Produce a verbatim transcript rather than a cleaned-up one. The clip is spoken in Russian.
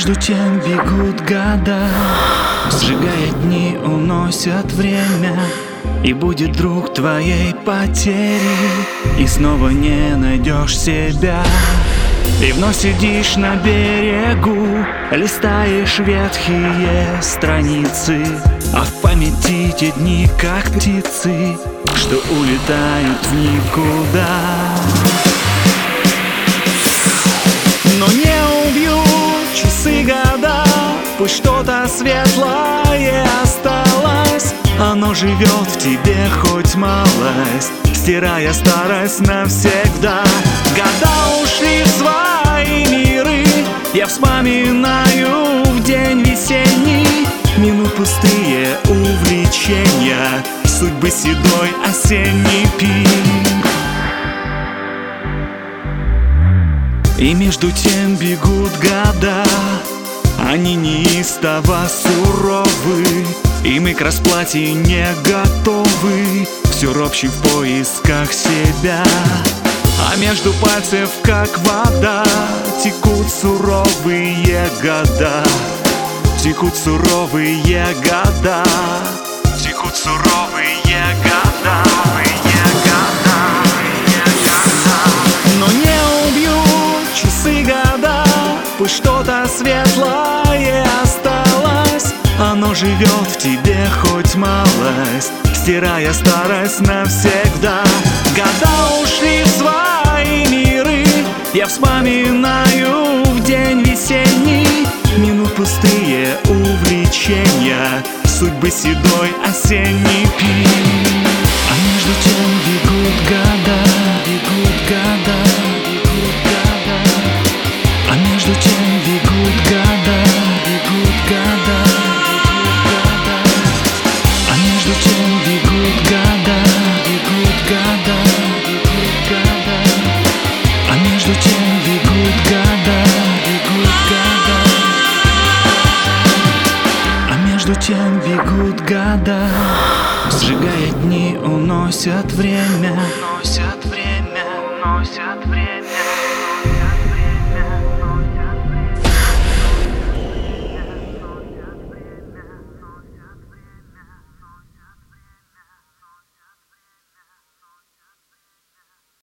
между тем бегут года, сжигая дни, уносят время. И будет друг твоей потери, и снова не найдешь себя. И вновь сидишь на берегу, листаешь ветхие страницы, а в памяти те дни, как птицы, что улетают в никуда. Но не убьют часы года, пусть что-то светлое осталось. Оно живет в тебе хоть малость, стирая старость навсегда. Года ушли в свои миры, я вспоминаю в день весенний. Минут пустые увлечения, судьбы седой осенний пик. И между тем бегут года, они неистово суровы, и мы к расплате не готовы, все ропщи в поисках себя. А между пальцев, как вода, текут суровые года, текут суровые года, текут суровые года, года. Но не убьют часы года, пусть что-то светлое осталось. Оно живет в тебе хоть малость, стирая старость навсегда. Года ушли в свои миры, я вспоминаю в день весенний. Минут пустые увлечения, судьбы седой осенний пик. А между тем бегут года,